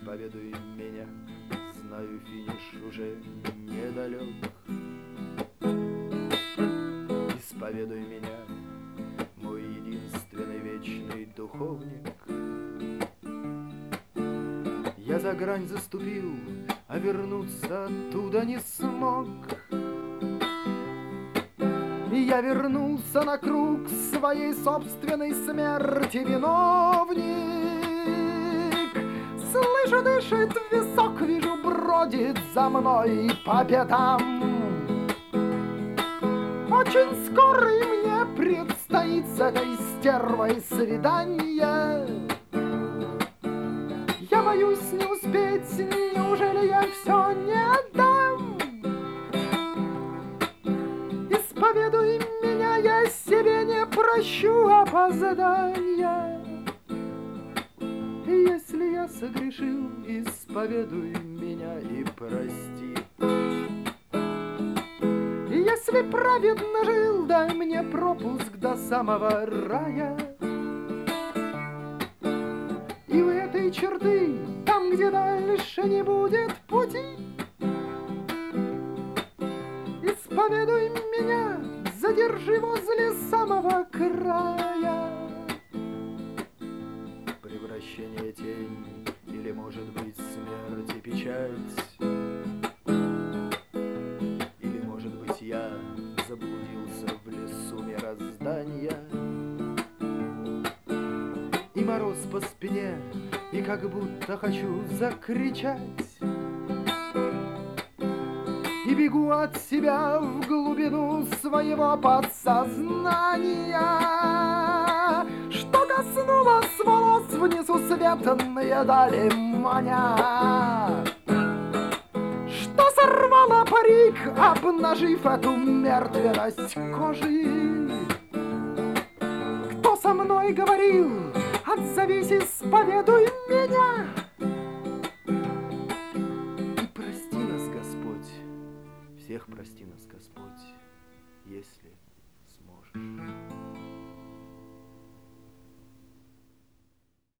исповедуй меня, знаю, финиш уже недалек. Исповедуй меня, мой единственный вечный духовник. Я за грань заступил, а вернуться оттуда не смог. И я вернулся на круг своей собственной смерти виновник. Слышу, дышит в висок, вижу, бродит за мной по пятам. Очень скоро и мне предстоит с этой стервой свидание. Я боюсь не успеть, неужели я все не отдам? Исповедуй меня, я себе не прощу опоздания. Если я согрешил, исповедуй меня и прости. Если праведно жил, дай мне пропуск до самого рая. И у этой черты, там, где дальше не будет пути, исповедуй меня, задержи возле самого края. Превращение тень или, может быть, смерть и печать, или, может быть, я заблудился в лесу мироздания. И мороз по спине, и как будто хочу закричать. И бегу от себя в глубину своего подсознания. Что коснулось волос внизу светлые дали маня. Что сорвало парик, обнажив эту мертвенность кожи. Кто со мной говорил? Отзовись, исповедуй меня. И прости нас, Господь, всех прости нас, Господь, если сможешь.